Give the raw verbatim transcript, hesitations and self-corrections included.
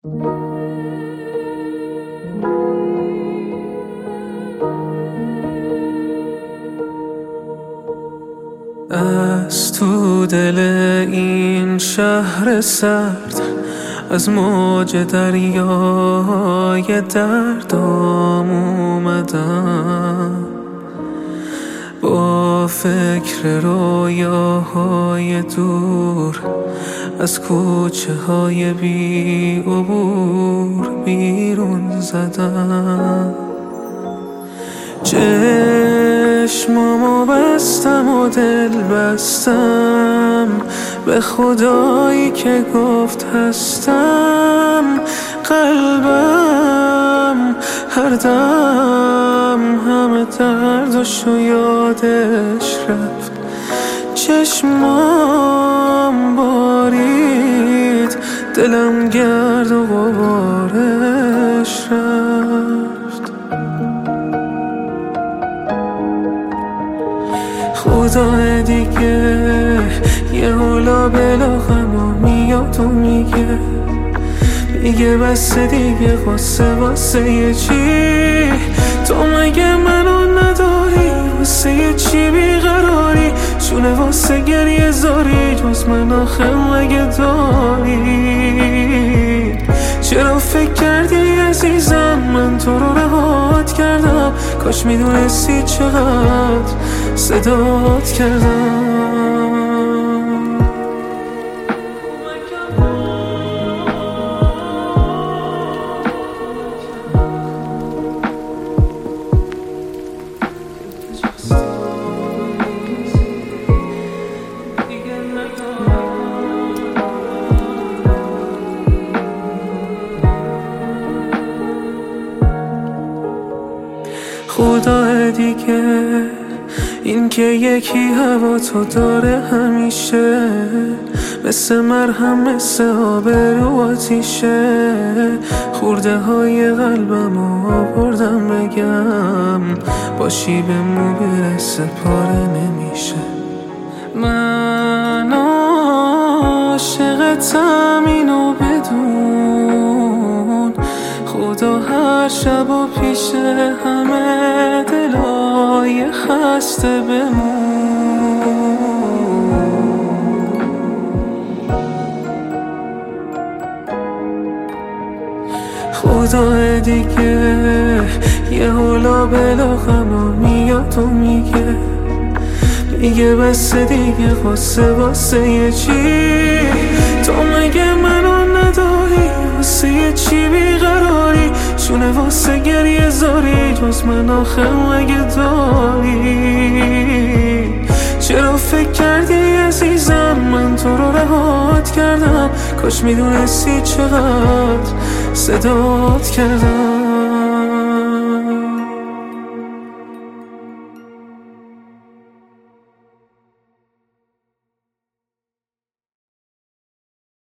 از تو دل این شهر سرد، از موج دریای دردام اومدم، با فکر رویاهای دور از کوچه های بی عبور بیرون زدم. چشمامو بستم و دل بستم به خدایی که گفت هستم. قلبم هر دم همه دردشو یادش رفت. چشمام بارید، دلم گرد و غبارش رفت. خدا دیگه یه حولا بلا غمو میاد و میگه میگه بس دیگه، واسه واسه یه چی؟ تو مگه منو نداری؟ واسه یه چی بیقراری؟ چونه واسه گریه زاری؟ جز من آخه مگه داری؟ چرا فکر کردی عزیزم من تو رو رهات کردم؟ کاش میدونستی چقدر صدات کردم. خدا دیگه این که یکی هوا تو داره همیشه، مثل مرهم مثل آب رو آتیشه. خورده های قلبم آوردم بگم، باشی به مو برسه پاره نمیشه. من عاشقتم اینو بدون، خدا هر شب و پیش همه دلای خسته بمون. خدا دیگه یه حولا بلا غمو میاد و میگه میگه بس دیگه، واسه واسه یه چی؟ تو مگه منو نداری؟ واسه یه چی بیقراری؟ چونه واسه گریه زاری؟ جز من آخه مگه داری؟ چرا فکر کردی عزیزم من تو رو رهات کردم؟ کاش میدونستی چقدر صدات کردم.